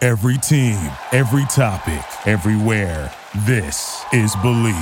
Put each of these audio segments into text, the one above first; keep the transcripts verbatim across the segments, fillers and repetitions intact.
Every team, every topic, everywhere. This is Believe.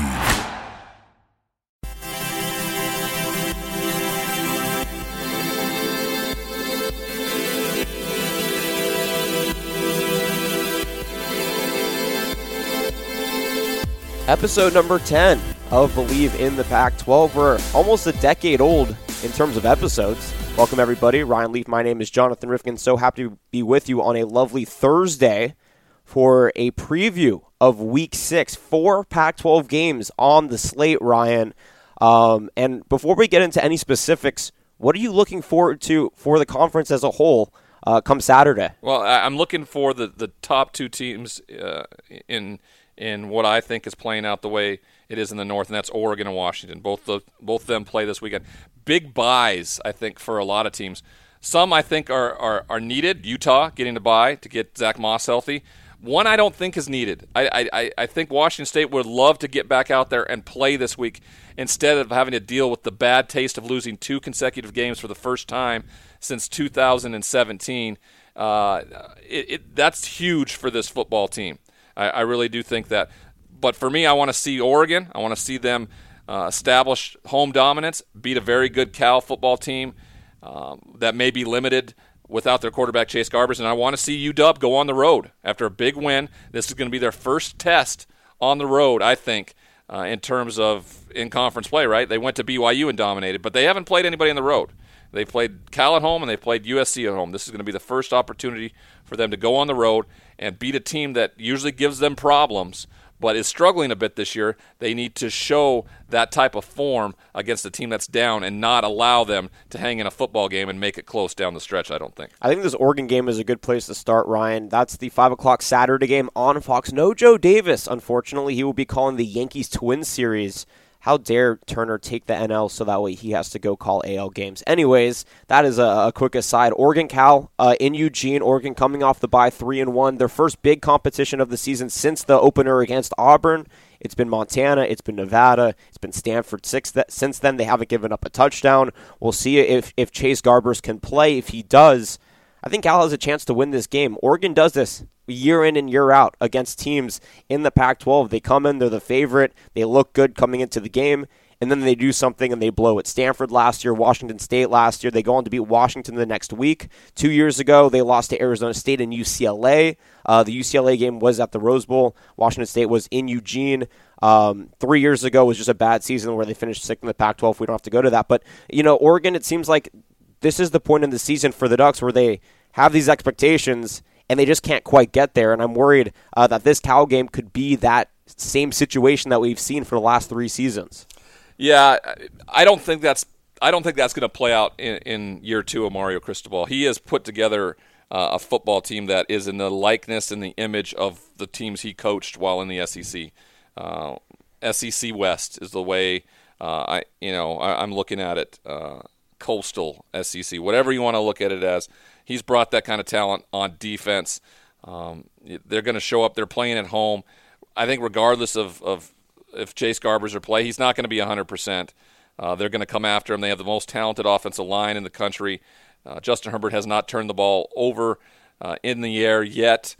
Episode number ten of Believe in the Pac twelve. We're almost a decade old in terms of episodes. Welcome, everybody. Ryan Leaf. My name is Jonathan Rifkin. So happy to be with you on a lovely Thursday for a preview of Week six. Four Pac twelve games on the slate, Ryan. Um, and before we get into any specifics, what are you looking forward to for the conference as a whole uh, come Saturday? Well, I'm looking for the, the top two teams uh, in in what I think is playing out the way it is in the North, and that's Oregon and Washington. Both the, both of them play this weekend. Big buys, I think, for a lot of teams. Some I think are, are, are needed. Utah getting to buy to get Zach Moss healthy. One I don't think is needed. I, I, I think Washington State would love to get back out there and play this week instead of having to deal with the bad taste of losing two consecutive games for the first time since two thousand seventeen. Uh, it, it, that's huge for this football team. I, I really do think that. But for me, I want to see Oregon. I want to see them uh, establish home dominance, beat a very good Cal football team um, that may be limited without their quarterback, Chase Garbers. And I want to see U W go on the road after a big win. This is going to be their first test on the road, I think, uh, in terms of in-conference play, right? They went to B Y U and dominated, but they haven't played anybody on the road. They played Cal at home and they played U S C at home. This is going to be the first opportunity for them to go on the road and beat a team that usually gives them problems but is struggling a bit this year. They need to show that type of form against a team that's down and not allow them to hang in a football game and make it close down the stretch, I don't think. I think this Oregon game is a good place to start, Ryan. That's the five o'clock Saturday game on Fox. No Joe Davis, unfortunately. He will be calling the Yankees-Twins series. How dare Turner take the N L so that way he has to go call A L games. Anyways, that is a, a quick aside. Oregon Cal uh, in Eugene. Oregon coming off the bye three and one. Their first big competition of the season since the opener against Auburn. It's been Montana. It's been Nevada. It's been Stanford. Six th- since then, they haven't given up a touchdown. We'll see if, if Chase Garbers can play. If he does, I think Cal has a chance to win this game. Oregon does this year in and year out against teams in the Pac twelve. They come in, they're the favorite, they look good coming into the game, and then they do something and they blow it. Stanford last year, Washington State last year, they go on to beat Washington the next week. Two years ago, they lost to Arizona State and U C L A. Uh, the U C L A game was at the Rose Bowl. Washington State was in Eugene. Um, three years ago was just a bad season where they finished sixth in the Pac twelve. We don't have to go to that. But, you know, Oregon, it seems like this is the point in the season for the Ducks where they have these expectations and they just can't quite get there. And I'm worried uh, that this Cal game could be that same situation that we've seen for the last three seasons. Yeah, I don't think that's I don't think that's going to play out in, in year two of Mario Cristobal. He has put together uh, a football team that is in the likeness and the image of the teams he coached while in the S E C. Uh, S E C West is the way uh, I you know I, I'm looking at it. Uh, coastal S E C, whatever you want to look at it as. He's brought that kind of talent on defense. Um, they're going to show up. They're playing at home. I think regardless of, of if Chase Garbers are play, he's not going to be one hundred percent. Uh, they're going to come after him. They have the most talented offensive line in the country. Uh, Justin Herbert has not turned the ball over uh, in the air yet,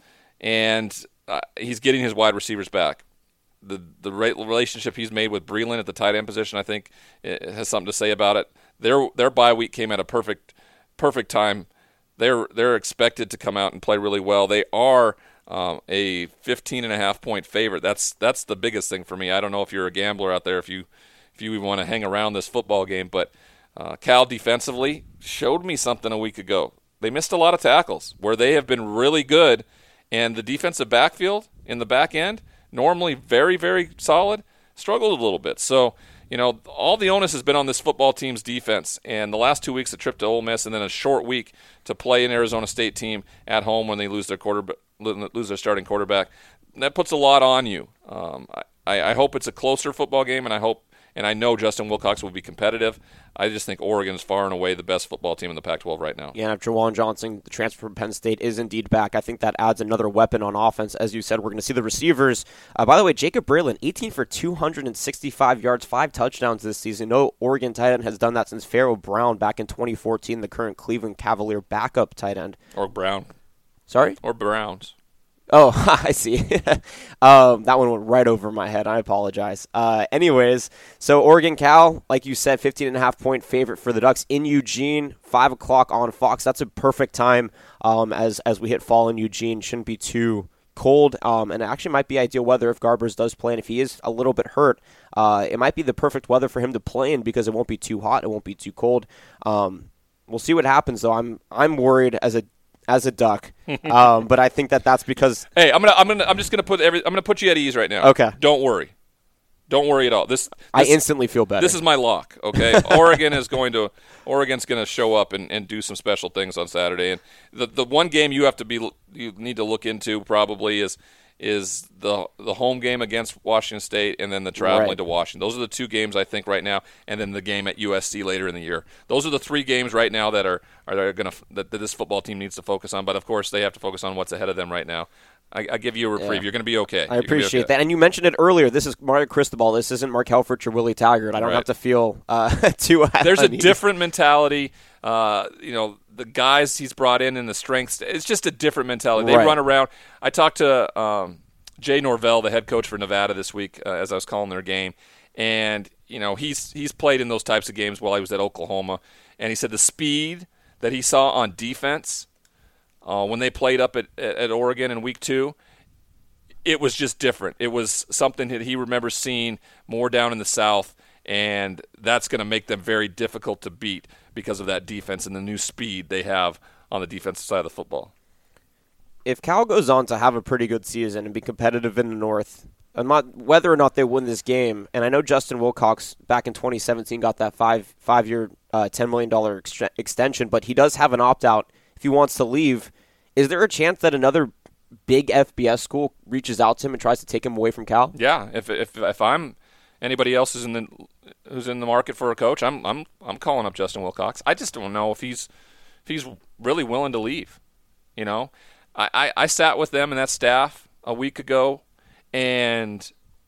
and uh, he's getting his wide receivers back. The the relationship he's made with Breeland at the tight end position, I think, it has something to say about it. Their their bye week came at a perfect perfect time. They're they're expected to come out and play really well. They are um, a fifteen and a half point favorite. That's that's the biggest thing for me. I don't know if you're a gambler out there, if you if you even want to hang around this football game, but uh, Cal defensively showed me something a week ago. They missed a lot of tackles where they have been really good, and the defensive backfield in the back end, normally very, very solid, struggled a little bit. So, you know, all the onus has been on this football team's defense, and the last two weeks, a trip to Ole Miss, and then a short week to play an Arizona State team at home when they lose their quarterback, lose their starting quarterback. That puts a lot on you. Um, I, I hope it's a closer football game, and I hope, and I know Justin Wilcox will be competitive. I just think Oregon is far and away the best football team in the Pac twelve right now. Yeah, if Jawan Johnson, the transfer from Penn State, is indeed back, I think that adds another weapon on offense. As you said, we're going to see the receivers. Uh, by the way, Jacob Breeland, eighteen for two hundred sixty-five yards, five touchdowns this season. No Oregon tight end has done that since Pharaoh Brown back in twenty fourteen, the current Cleveland Cavalier backup tight end. Or Brown. Sorry? Or Browns. Oh, I see. um, that one went right over my head. I apologize. Uh, anyways, so Oregon Cal, like you said, fifteen and a half point favorite for the Ducks in Eugene, five o'clock on Fox. That's a perfect time um, as as we hit fall in Eugene. Shouldn't be too cold, um, and it actually might be ideal weather if Garbers does play, and if he is a little bit hurt, uh, it might be the perfect weather for him to play in because it won't be too hot, it won't be too cold. Um, we'll see what happens, though. I'm I'm worried as a as a Duck, um, but I think that that's because hey, I'm gonna I'm gonna I'm just gonna put every I'm gonna put you at ease right now. Okay, don't worry. Don't worry at all. This, this I instantly feel better. This is my lock. Okay, Oregon is going to Oregon's going to show up and, and do some special things on Saturday. And the the one game you have to be you need to look into probably is is the the home game against Washington State, and then the traveling right. to Washington. Those are the two games I think right now, and then the game at U S C later in the year. Those are the three games right now that are are going to that, that this football team needs to focus on. But of course, they have to focus on what's ahead of them right now. I, I give you a reprieve. Yeah. You're going to be okay. I appreciate okay. that. And you mentioned it earlier. This is Mario Cristobal. This isn't Mark Helfrich or Willie Taggart. I don't right. have to feel uh, too There's a different mentality. Uh, you know, the guys he's brought in and the strengths. It's just a different mentality. They right. run around. I talked to um, Jay Norvell, the head coach for Nevada this week, uh, as I was calling their game. And, you know, he's he's played in those types of games while he was at Oklahoma. And he said the speed that he saw on defense uh, when they played up at, at Oregon in week two, it was just different. It was something that he remembers seeing more down in the South, and that's going to make them very difficult to beat because of that defense and the new speed they have on the defensive side of the football. If Cal goes on to have a pretty good season and be competitive in the North, I'm not, whether or not they win this game, and I know Justin Wilcox back in twenty seventeen got that five, five-year, uh, ten million dollars ex- extension, but he does have an opt-out if he wants to leave. Is there a chance that another big F B S school reaches out to him and tries to take him away from Cal? Yeah, if if if I'm anybody else who's in the who's in the market for a coach, I'm I'm I'm calling up Justin Wilcox. I just don't know if he's if he's really willing to leave. You know, I, I, I sat with them and that staff a week ago, and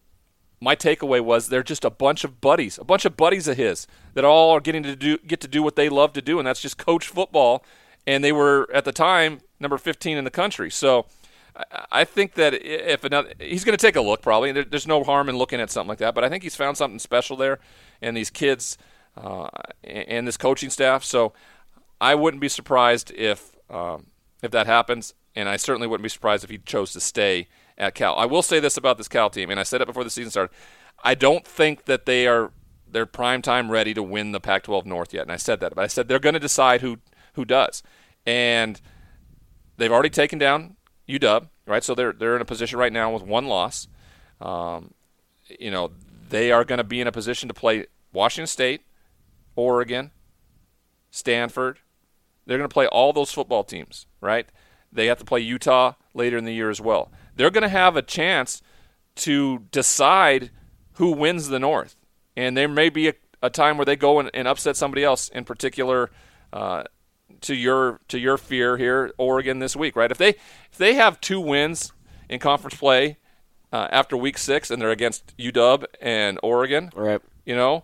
my takeaway was they're just a bunch of buddies, a bunch of buddies of his that all are getting to do get to do what they love to do, and that's just coach football. And they were at the time number fifteen in the country, so. I think that if another, he's going to take a look probably. There's no harm in looking at something like that, but I think he's found something special there, and these kids uh, and this coaching staff. So I wouldn't be surprised if um, if that happens, and I certainly wouldn't be surprised if he chose to stay at Cal. I will say this about this Cal team, and I said it before the season started. I don't think that they are they're prime time ready to win the Pac twelve North yet, and I said that. But I said they're going to decide who who does, and they've already taken down U W, right? So they're they're in a position right now with one loss. Um, you know, they are going to be in a position to play Washington State, Oregon, Stanford. They're going to play all those football teams, right? They have to play Utah later in the year as well. They're going to have a chance to decide who wins the North. And there may be a, a time where they go and, and upset somebody else, in particular uh, to your to your fear here, Oregon this week, right? If they if they have two wins in conference play uh, after week six and they're against U W and Oregon, right? You know,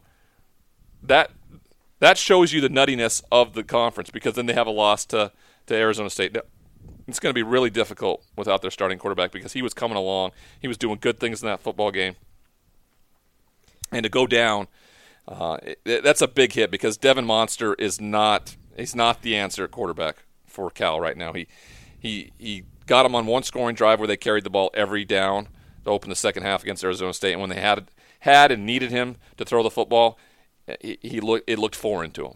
that that shows you the nuttiness of the conference, because then they have a loss to, to Arizona State. It's going to be really difficult without their starting quarterback, because he was coming along. He was doing good things in that football game. And to go down, uh, it, that's a big hit, because Devin Monster is not he's not the answer at quarterback for Cal right now. He he he got them on one scoring drive where they carried the ball every down to open the second half against Arizona State, and when they had had and needed him to throw the football, he, he looked it looked foreign to him.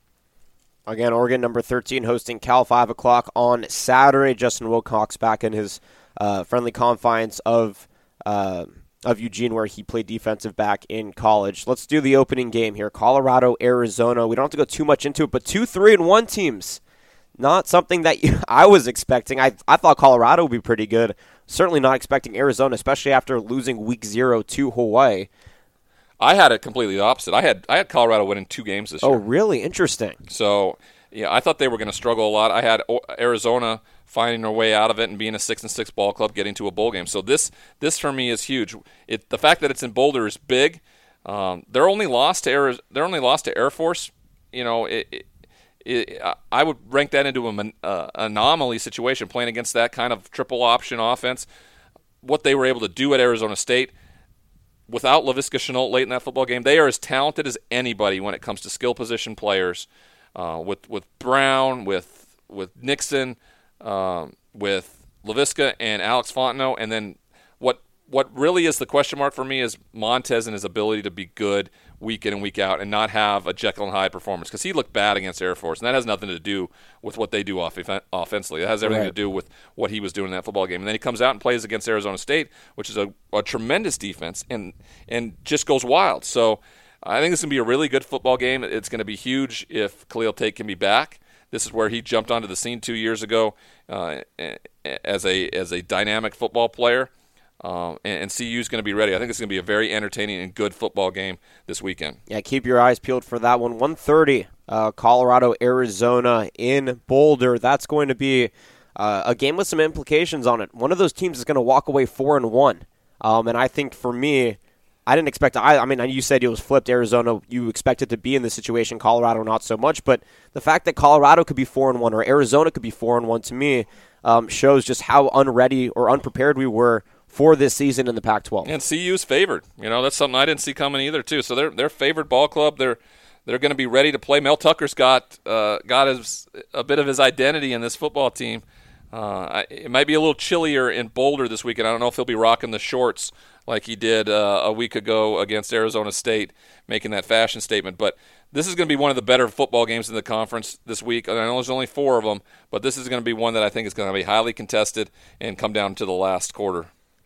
Again, Oregon number thirteen hosting Cal, five o'clock on Saturday. Justin Wilcox back in his uh, friendly confines of uh, of Eugene, where he played defensive back in college. Let's do the opening game here. Colorado, Arizona. We don't have to go too much into it, but two, three, and one teams. Not something that you, I was expecting. I I thought Colorado would be pretty good. Certainly not expecting Arizona, especially after losing week zero to Hawaii. I had it completely the opposite. I had I had Colorado winning two games this oh, year. Oh, really? Interesting. So, yeah, I thought they were going to struggle a lot. I had Arizona finding their way out of it and being a six and six ball club, getting to a bowl game. So this this for me is huge. It the fact that it's in Boulder is big. Um, they're only lost to Air, they're only lost to Air Force. You know, it, it, it, I would rank that into an uh, anomaly situation, playing against that kind of triple option offense. What they were able to do at Arizona State without Laviska Shenault late in that football game, they are as talented as anybody when it comes to skill position players. Uh, with with Brown, with with Nixon, um, with Laviska and Alex Fontenot, and then what what really is the question mark for me is Montez and his ability to be good week in and week out and not have a Jekyll and Hyde performance, because he looked bad against Air Force, and that has nothing to do with what they do off- offensively. That has everything right. to do with what he was doing in that football game. And then he comes out and plays against Arizona State, which is a, a tremendous defense, and and just goes wild. So I think this is going to be a really good football game. It's going to be huge if Khalil Tate can be back. This is where he jumped onto the scene two years ago uh, as a as a dynamic football player. Um, and, and C U is going to be ready. I think it's going to be a very entertaining and good football game this weekend. Yeah, keep your eyes peeled for that one. one thirty, uh, Colorado, Arizona in Boulder. That's going to be uh, a game with some implications on it. One of those teams is going to walk away four and one, um, and I think for me, I didn't expect. I, I mean, you said it was flipped. Arizona, you expected to be in this situation. Colorado, not so much. But the fact that Colorado could be four and one or Arizona could be four and one to me um, shows just how unready or unprepared we were for this season in the Pac twelve. And C U's favored. You know, that's something I didn't see coming either, too. So they're they're favored ball club. They're they're going to be ready to play. Mel Tucker's got uh, got his, a bit of his identity in this football team. Uh, it might be a little chillier in Boulder this weekend. I don't know if he'll be rocking the shorts like he did uh, a week ago against Arizona State, making that fashion statement. But this is going to be one of the better football games in the conference this week. I know there's only four of them, but this is going to be one that I think is going to be highly contested and come down to the last quarter.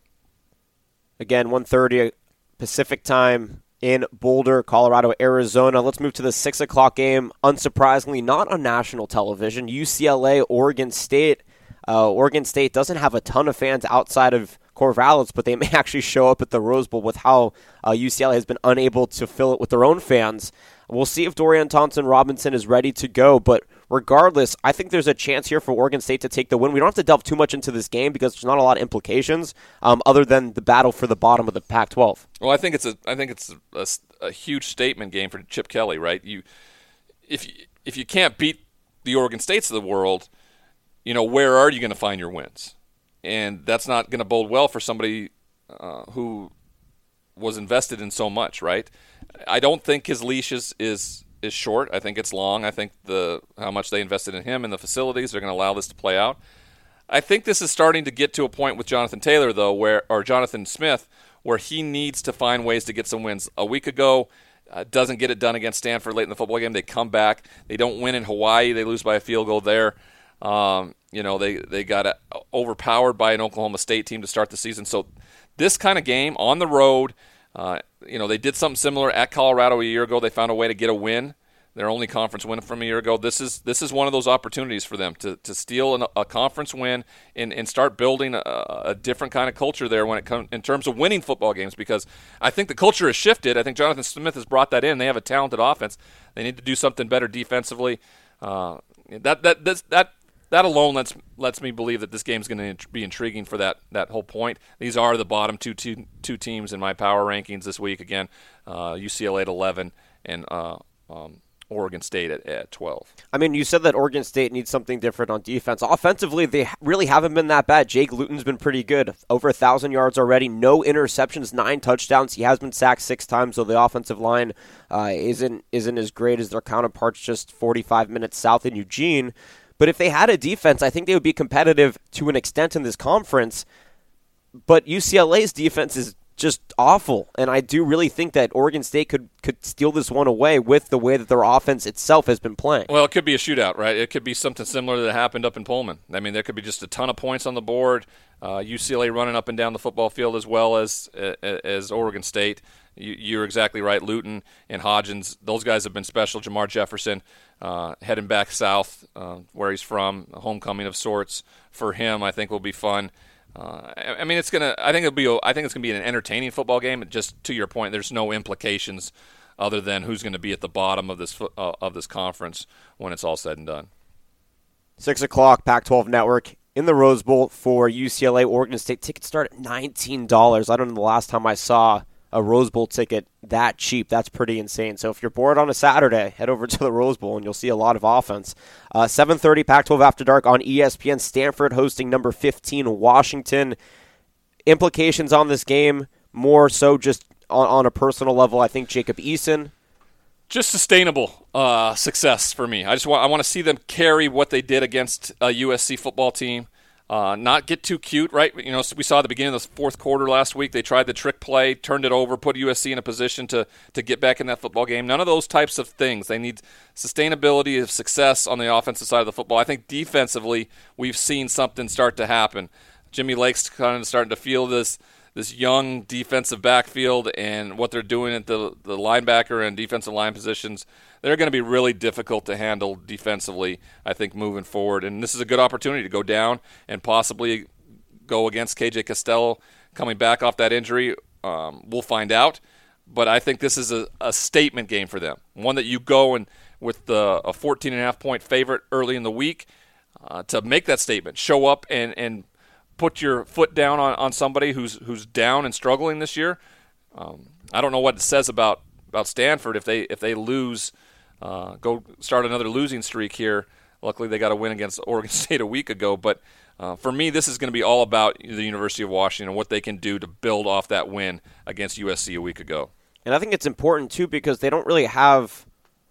Again, one thirty Pacific time in Boulder, Colorado, Arizona. Let's move to the six o'clock game. Unsurprisingly, not on national television. U C L A, Oregon State. Uh, Oregon State doesn't have a ton of fans outside of Corvallis, but they may actually show up at the Rose Bowl with how uh, U C L A has been unable to fill it with their own fans. We'll see if Dorian Thompson-Robinson is ready to go, but regardless, I think there's a chance here for Oregon State to take the win. We don't have to delve too much into this game because there's not a lot of implications um, other than the battle for the bottom of the Pac twelve. Well, I think it's a I think it's a, a, a huge statement game for Chip Kelly, right? You if you, if you can't beat the Oregon States of the world, you know, where are you going to find your wins? And that's not going to bode well for somebody uh, who was invested in so much, right? I don't think his leash is, is is short. I think it's long. I think the how much they invested in him and the facilities, they're going to allow this to play out. I think this is starting to get to a point with Jonathan Taylor, though, where or Jonathan Smith, where he needs to find ways to get some wins. A week ago, uh, doesn't get it done against Stanford late in the football game. They come back. They don't win in Hawaii. They lose by a field goal there. Um, you know, they, they got uh, overpowered by an Oklahoma State team to start the season. So this kind of game on the road, uh, you know, they did something similar at Colorado a year ago. They found a way to get a win, their only conference win from a year ago. This is this is one of those opportunities for them to, to steal an, a conference win and, and start building a, a different kind of culture there when it comes in terms of winning football games, because I think the culture has shifted. I think Jonathan Smith has brought that in. They have a talented offense. They need to do something better defensively. Uh, that that that that That alone lets lets me believe that this game is going to be intriguing for that, that whole point. These are the bottom two, two, two teams in my power rankings this week. Again, uh, U C L A at eleven and uh, um, Oregon State at, at twelve. I mean, you said that Oregon State needs something different on defense. Offensively, they really haven't been that bad. Jake Luton's been pretty good. Over one thousand yards already. No interceptions, nine touchdowns. He has been sacked six times, so the offensive line uh, isn't isn't as great as their counterparts just forty-five minutes south in Eugene. But if they had a defense, I think they would be competitive to an extent in this conference. But U C L A's defense is just awful. And I do really think that Oregon State could, could steal this one away with the way that their offense itself has been playing. Well, it could be a shootout, right? It could be something similar that happened up in Pullman. I mean, there could be just a ton of points on the board. Uh, U C L A running up and down the football field as well as uh, as Oregon State. You, you're exactly right. Luton and Hodgins, those guys have been special. Jamar Jefferson uh, heading back south uh, where he's from, a homecoming of sorts for him. I think will be fun. Uh, I, I mean, it's gonna. I think it'll be. I think it's gonna be an entertaining football game. Just to your point, there's no implications other than who's going to be at the bottom of this uh, of this conference when it's all said and done. Six o'clock, Pac twelve Network in the Rose Bowl for U C L A, Oregon State. Tickets start at nineteen dollars. I don't know the last time I saw a Rose Bowl ticket that cheap. That's pretty insane. So if you're bored on a Saturday, head over to the Rose Bowl and you'll see a lot of offense. Uh, seven thirty Pac twelve After Dark on E S P N. Stanford hosting number fifteen Washington. Implications on this game, more so just on, on a personal level. I think Jacob Eason. Just sustainable uh, success for me. I just want I want to see them carry what they did against a U S C football team. Uh, not get too cute, right? You know, we saw at the beginning of the fourth quarter last week, they tried the trick play, turned it over, put U S C in a position to to get back in that football game. None of those types of things. They need sustainability of success on the offensive side of the football. I think defensively, we've seen something start to happen. Jimmy Lake's kind of starting to feel this this young defensive backfield, and what they're doing at the, the linebacker and defensive line positions, they're going to be really difficult to handle defensively, I think, moving forward. And this is a good opportunity to go down and possibly go against K J Costello coming back off that injury. Um, we'll find out. But I think this is a, a statement game for them, one that you go and with the, a fourteen and a half point favorite early in the week uh, to make that statement, show up and, and put your foot down on, on somebody who's who's down and struggling this year. Um, I don't know what it says about, about Stanford if they if they lose, uh, go start another losing streak here. Luckily, they got a win against Oregon State a week ago. But uh, for me, this is going to be all about the University of Washington and what they can do to build off that win against U S C a week ago. And I think it's important, too, because they don't really have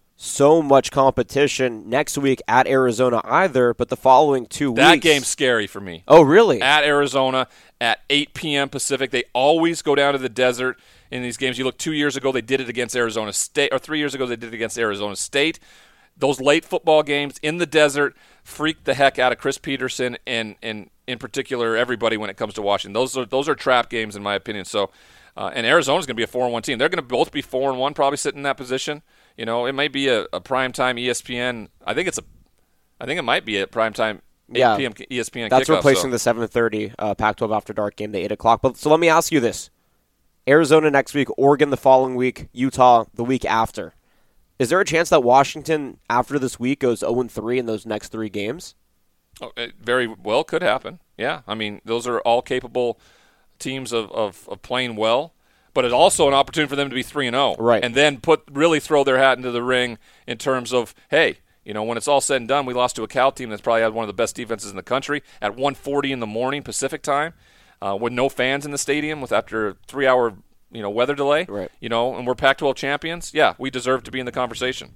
so much competition next week at Arizona either, but the following two that weeks. That game's scary for me. Oh, really? At Arizona at eight p.m. Pacific. They always go down to the desert in these games. You look two years ago, they did it against Arizona State, or three years ago, they did it against Arizona State. Those late football games in the desert freak the heck out of Chris Peterson and, and in particular, everybody when it comes to Washington. Those are those are trap games, in my opinion. So, uh, and Arizona's going to be a four and one team. They're going to both be four and one, probably sitting in that position. You know, it might be a, a primetime E S P N. I think it's a. I think it might be a primetime yeah, eight p.m. E S P N That's kickoff, replacing so. the seven thirty uh, Pac twelve After Dark game, the eight o'clock. But so let me ask you this: Arizona next week, Oregon the following week, Utah the week after. Is there a chance that Washington after this week goes zero and three in those next three games? Oh, it very well could happen. Yeah, I mean those are all capable teams of, of, of playing well. But it's also an opportunity for them to be three and zero, right? And then put really throw their hat into the ring in terms of, hey, you know, when it's all said and done, we lost to a Cal team that's probably had one of the best defenses in the country at one forty in the morning Pacific time, uh, with no fans in the stadium, with after a three-hour you know weather delay, right? You know, and we're Pac twelve champions. Yeah, we deserve to be in the conversation.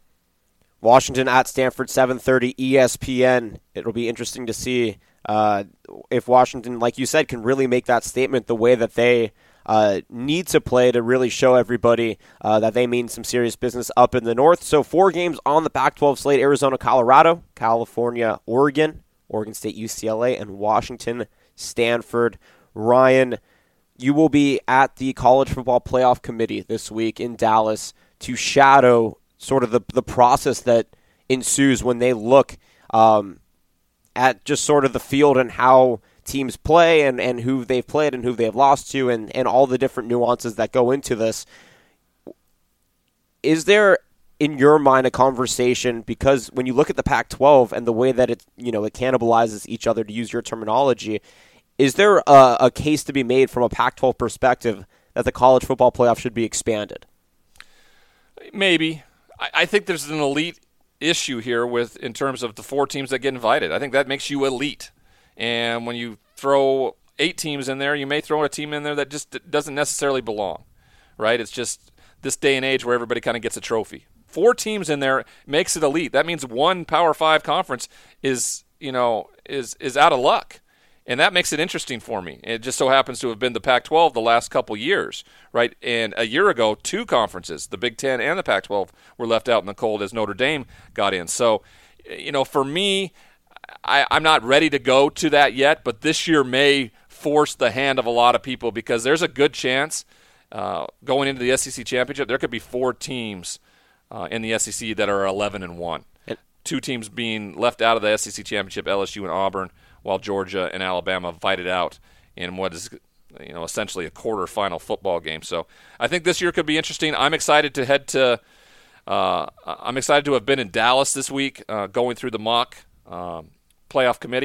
Washington at Stanford, seven thirty E S P N. It'll be interesting to see uh, if Washington, like you said, can really make that statement the way that they. Uh, need to play to really show everybody uh, that they mean some serious business up in the north. So four games on the Pac twelve slate: Arizona, Colorado, California, Oregon, Oregon State, U C L A, and Washington, Stanford. Ryan, you will be at the College Football Playoff Committee this week in Dallas to shadow sort of the, the process that ensues when they look um, at just sort of the field and how teams play and, and who they've played and who they've lost to and, and all the different nuances that go into this. Is there, in your mind, a conversation, because when you look at the Pac twelve and the way that it, you know, it cannibalizes each other, to use your terminology, is there a, a case to be made from a Pac twelve perspective that the college football playoff should be expanded? Maybe. I, I think there's an elite issue here with in terms of the four teams that get invited. I think that makes you elite. And when you throw eight teams in there, you may throw a team in there that just doesn't necessarily belong, right? It's just this day and age where everybody kind of gets a trophy. Four teams in there makes it elite. That means one Power Five conference is, you know, is is out of luck. And that makes it interesting for me. It just so happens to have been the Pac twelve the last couple years, right? And a year ago, two conferences, the Big Ten and the Pac twelve, were left out in the cold as Notre Dame got in. So, you know, for me, I, I'm not ready to go to that yet, but this year may force the hand of a lot of people because there's a good chance uh, going into the S E C championship, there could be four teams uh, in the S E C that are eleven and one. Two teams being left out of the S E C championship, L S U and Auburn, while Georgia and Alabama fight it out in what is, you know, essentially a quarterfinal football game. So I think this year could be interesting. I'm excited to head to. Uh, I'm excited to have been in Dallas this week, uh, going through the mock um, playoff committee.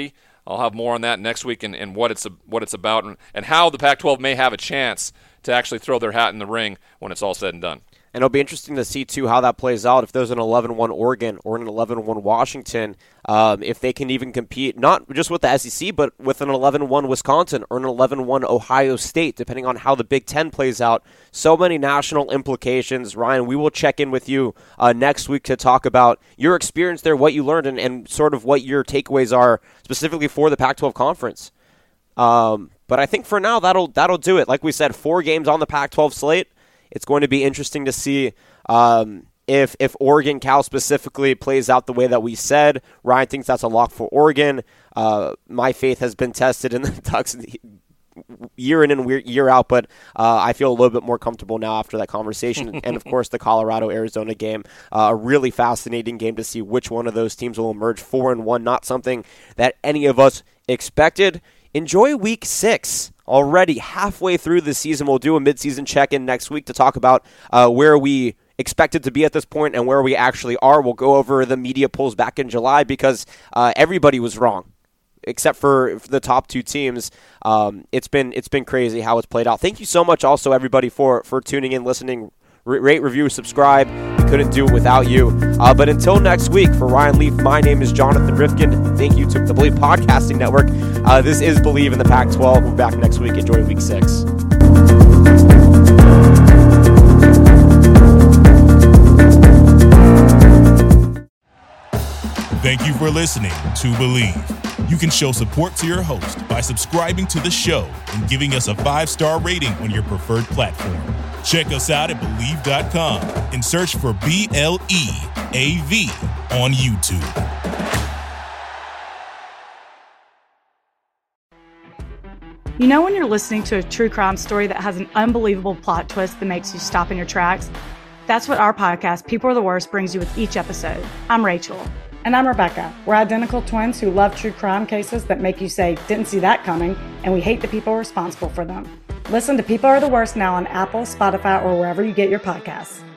I'll have more on that next week and, and what it's what it's about and, and how the Pac twelve may have a chance to actually throw their hat in the ring when it's all said and done. And it'll be interesting to see, too, how that plays out. If there's an eleven one Oregon or an eleven one Washington, um, if they can even compete, not just with the S E C, but with an eleven one Wisconsin or an eleven one Ohio State, depending on how the Big Ten plays out. So many national implications. Ryan, we will check in with you uh, next week to talk about your experience there, what you learned, and, and sort of what your takeaways are specifically for the Pac twelve Conference. Um, but I think for now, that'll that'll do it. Like we said, four games on the Pac twelve slate. It's going to be interesting to see um, if if Oregon, Cal specifically, plays out the way that we said. Ryan thinks that's a lock for Oregon. Uh, my faith has been tested in the Ducks year in and year out, but uh, I feel a little bit more comfortable now after that conversation. And, of course, the Colorado-Arizona game, uh, a really fascinating game to see which one of those teams will emerge four and one, not something that any of us expected. Enjoy week six. Already halfway through the season. We'll do a midseason check-in next week to talk about uh, where we expected to be at this point and where we actually are. We'll go over the media polls back in July because uh, everybody was wrong except for the top two teams. Um, it's been it's been crazy how it's played out. Thank you so much also, everybody, for, for tuning in, listening. Rate, review, subscribe. We couldn't do it without you. Uh, but until next week, for Ryan Leaf, my name is Jonathan Rifkin. Thank you to the Believe Podcasting Network. Uh, this is Believe in the Pac twelve. We'll be back next week. Enjoy week six. Thank you for listening to Believe. You can show support to your host by subscribing to the show and giving us a five-star rating on your preferred platform. Check us out at Believe dot com and search for B L E A V on YouTube. You know when you're listening to a true crime story that has an unbelievable plot twist that makes you stop in your tracks? That's what our podcast, People Are the Worst, brings you with each episode. I'm Rachel. And I'm Rebecca. We're identical twins who love true crime cases that make you say, didn't see that coming, and we hate the people responsible for them. Listen to People Are the Worst now on Apple, Spotify, or wherever you get your podcasts.